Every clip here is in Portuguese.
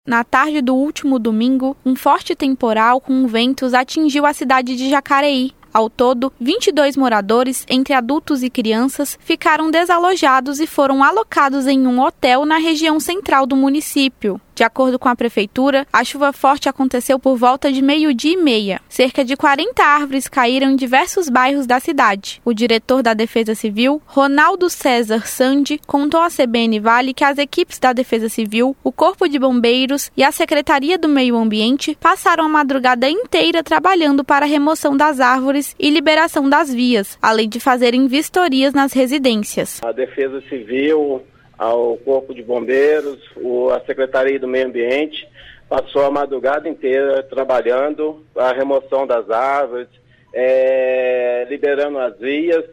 Na tarde do último domingo, um forte temporal com ventos atingiu a cidade de Jacareí. Ao todo, 22 moradores, entre adultos e crianças, ficaram desalojados e foram alocados em um hotel na região central do município. De acordo com a prefeitura, a chuva forte aconteceu por volta de 12:30. Cerca de 40 árvores caíram em diversos bairros da cidade. O diretor da Defesa Civil, Ronaldo César Sandi, contou à CBN Vale que as equipes da Defesa Civil, o Corpo de Bombeiros e a Secretaria do Meio Ambiente passaram a madrugada inteira trabalhando para a remoção das árvores e liberação das vias, além de fazerem vistorias nas residências. A Defesa Civil, ao Corpo de Bombeiros, a Secretaria do Meio Ambiente passou a madrugada inteira trabalhando a remoção das árvores, liberando as vias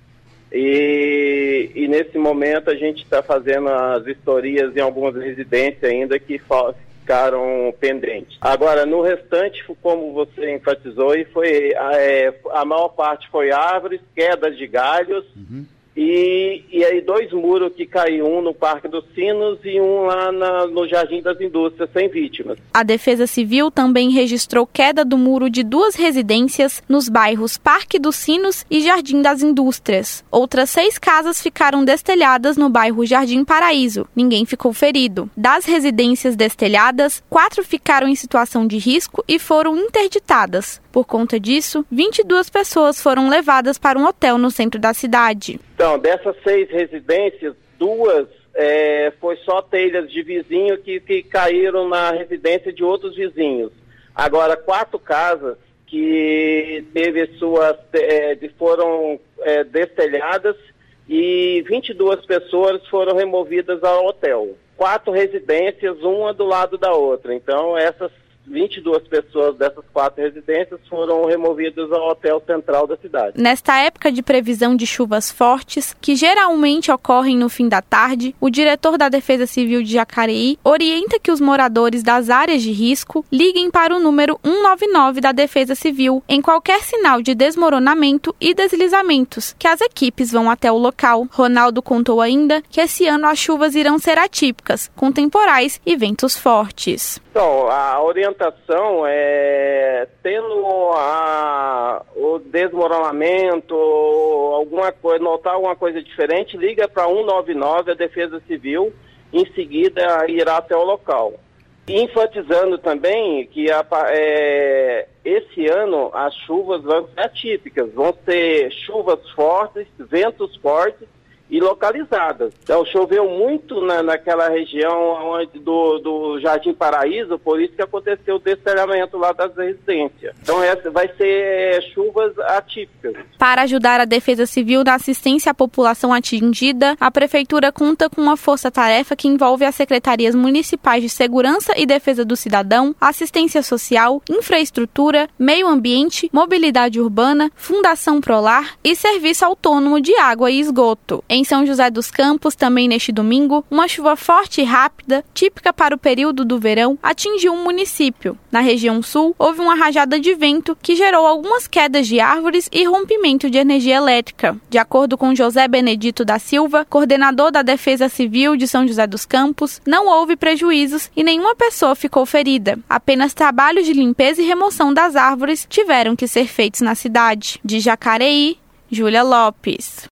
e nesse momento a gente está fazendo as vistorias em algumas residências ainda que ficaram pendentes. Agora, no restante, como você enfatizou, a maior parte foi árvores, quedas de galhos, e aí 2 muros que caiu, um no Parque dos Sinos e um lá no Jardim das Indústrias, sem vítimas. A Defesa Civil também registrou queda do muro de 2 residências nos bairros Parque dos Sinos e Jardim das Indústrias. Outras 6 casas ficaram destelhadas no bairro Jardim Paraíso. Ninguém ficou ferido. Das residências destelhadas, 4 ficaram em situação de risco e foram interditadas. Por conta disso, 22 pessoas foram levadas para um hotel no centro da cidade. Então, dessas 6 residências, 2 foi só telhas de vizinho que caíram na residência de outros vizinhos. Agora, 4 casas que foram destelhadas e 22 pessoas foram removidas ao hotel. 4 residências, uma do lado da outra. Então, essas 22 pessoas dessas 4 residências foram removidas ao hotel central da cidade. Nesta época de previsão de chuvas fortes, que geralmente ocorrem no fim da tarde, o diretor da Defesa Civil de Jacareí orienta que os moradores das áreas de risco liguem para o número 199 da Defesa Civil em qualquer sinal de desmoronamento e deslizamentos, que as equipes vão até o local. Ronaldo contou ainda que esse ano as chuvas irão ser atípicas, com temporais e ventos fortes. Então, a orientação é, tendo o desmoronamento, notar alguma coisa diferente, liga para 199, a Defesa Civil, em seguida irá até o local. Enfatizando também que esse ano as chuvas vão ser atípicas, vão ser chuvas fortes, ventos fortes, e localizadas. Então, choveu muito naquela região do Jardim Paraíso, por isso que aconteceu o destelhamento lá das residências. Então, vai ser chuvas atípicas. Para ajudar a Defesa Civil na assistência à população atingida, a Prefeitura conta com uma força-tarefa que envolve as Secretarias Municipais de Segurança e Defesa do Cidadão, Assistência Social, Infraestrutura, Meio Ambiente, Mobilidade Urbana, Fundação Prolar e Serviço Autônomo de Água e Esgoto. Em São José dos Campos, também neste domingo, uma chuva forte e rápida, típica para o período do verão, atingiu o município. Na região sul, houve uma rajada de vento que gerou algumas quedas de árvores e rompimento de energia elétrica. De acordo com José Benedito da Silva, coordenador da Defesa Civil de São José dos Campos, não houve prejuízos e nenhuma pessoa ficou ferida. Apenas trabalhos de limpeza e remoção das árvores tiveram que ser feitos na cidade. De Jacareí, Júlia Lopes.